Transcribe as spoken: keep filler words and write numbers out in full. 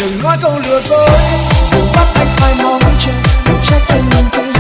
đừng nói câu lừa dối, đừng bắt anh phải mong chờ, trái tim lòng tự